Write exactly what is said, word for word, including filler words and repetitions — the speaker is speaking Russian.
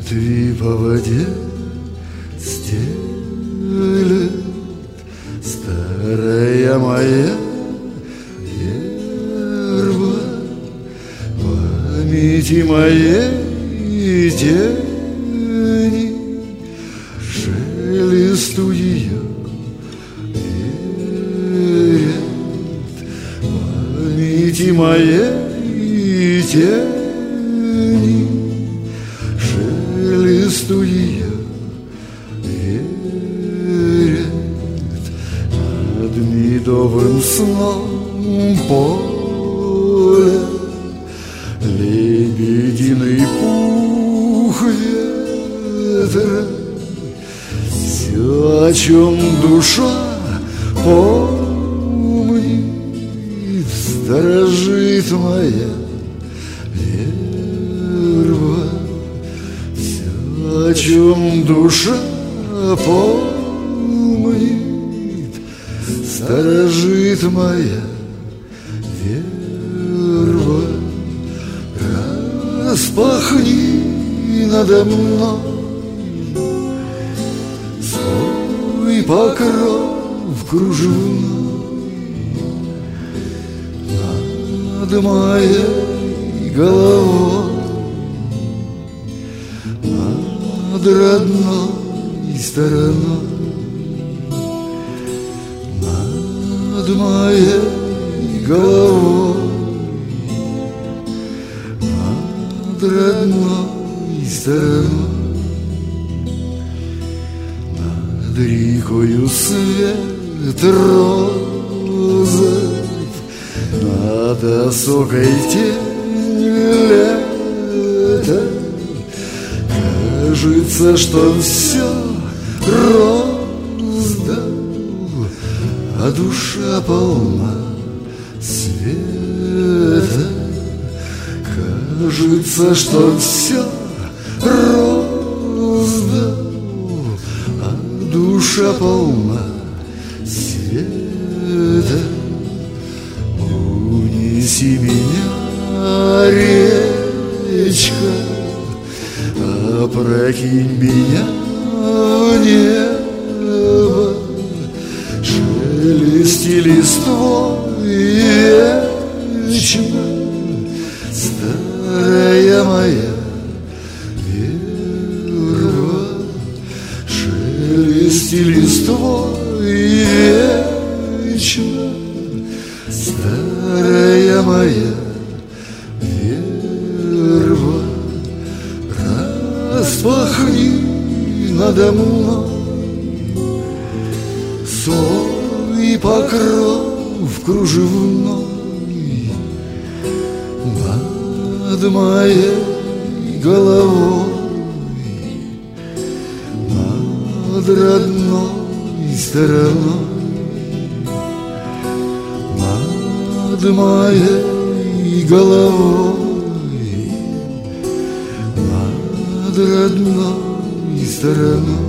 Ты по воде стелет старая моя верба, памяти моей тени, шелесту ее верят, памяти моей тени, шелесту ее верят. Над медовым сном поля лебединый пух ветра, все, о чем душа помнит, сторожит моя верба. Все, о чем душа помнит, сторожит моя верба. Распахни надо мной свой покров кружевной, над моей головой, над родной стороной, над моей головой, над родной стороной, над рекою свет розов, над осокой тень лета. Кажется, что все роздал, а душа полна света. Кажется, что все роздал, а душа полна света. Унеси меня, речка, опрокинь меня в небо, шелести листвой вечно, старая моя верба. Шелести листвой вечно, старая моя верба. Распахни надо мной свой покров кружевной, над моей головой, над родной стороной, над моей головой, над родной стороной.